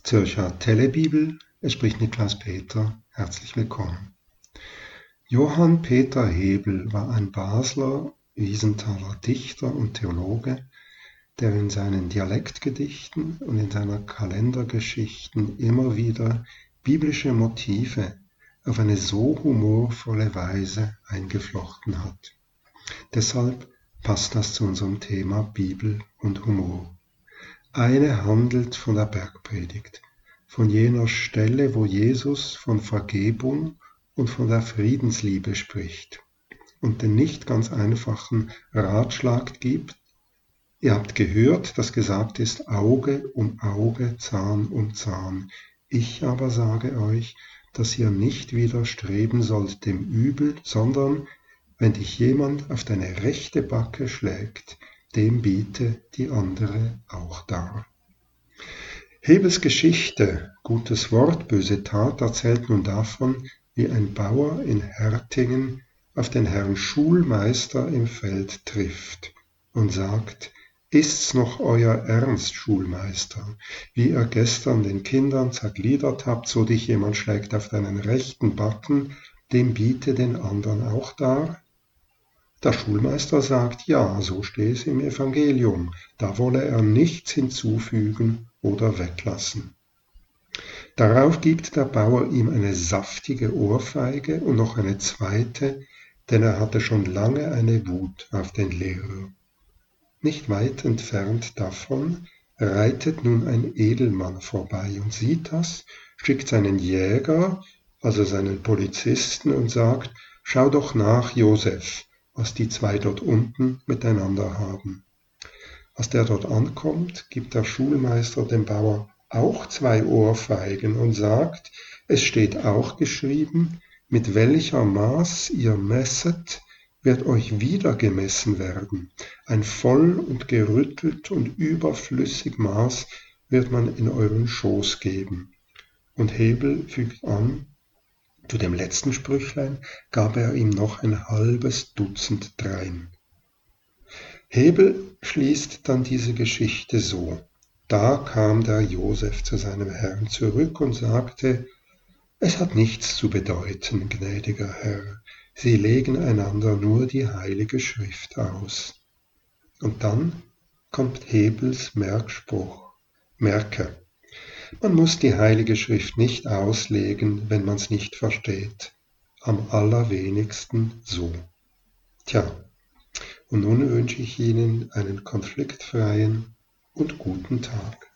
Zürcher Telebibel, es spricht Niklaus Peter, herzlich willkommen. Johann Peter Hebel war ein Basler, Wiesenthaler Dichter und Theologe, der in seinen Dialektgedichten und in seiner Kalendergeschichten immer wieder biblische Motive auf eine so humorvolle Weise eingeflochten hat. Deshalb passt das zu unserem Thema Bibel und Humor. Eine handelt von der Bergpredigt, von jener Stelle, wo Jesus von Vergebung und von der Friedensliebe spricht und den nicht ganz einfachen Ratschlag gibt: Ihr habt gehört, dass gesagt ist, Auge um Auge, Zahn um Zahn. Ich aber sage euch, dass ihr nicht widerstreben sollt dem Übel, sondern, wenn dich jemand auf deine rechte Backe schlägt, dem biete die andere auch dar. Hebels Geschichte, gutes Wort, böse Tat, erzählt nun davon, wie ein Bauer in Hertingen auf den Herrn Schulmeister im Feld trifft und sagt: Ist's noch euer Ernst, Schulmeister? Wie ihr gestern den Kindern zergliedert habt, so dich jemand schlägt auf deinen rechten Backen, dem biete den anderen auch dar? Der Schulmeister sagt: Ja, so steht es im Evangelium, da wolle er nichts hinzufügen oder weglassen. Darauf gibt der Bauer ihm eine saftige Ohrfeige und noch eine zweite, denn er hatte schon lange eine Wut auf den Lehrer. Nicht weit entfernt davon reitet nun ein Edelmann vorbei und sieht das, schickt seinen Jäger, also seinen Polizisten, und sagt: Schau doch nach, Josef, was die zwei dort unten miteinander haben. Als der dort ankommt, gibt der Schulmeister dem Bauer auch 2 Ohrfeigen und sagt: Es steht auch geschrieben, mit welcher Maß ihr messet, wird euch wieder gemessen werden. Ein voll und gerüttelt und überflüssig Maß wird man in euren Schoß geben. Und Hebel fügt an: Zu dem letzten Sprüchlein gab er ihm noch ein halbes Dutzend drein. Hebel schließt dann diese Geschichte so: Da kam der Josef zu seinem Herrn zurück und sagte: Es hat nichts zu bedeuten, gnädiger Herr, Sie legen einander nur die Heilige Schrift aus. Und dann kommt Hebels Merkspruch: Merke, man muss die Heilige Schrift nicht auslegen, wenn man es nicht versteht. Am allerwenigsten so. Tja, und nun wünsche ich Ihnen einen konfliktfreien und guten Tag.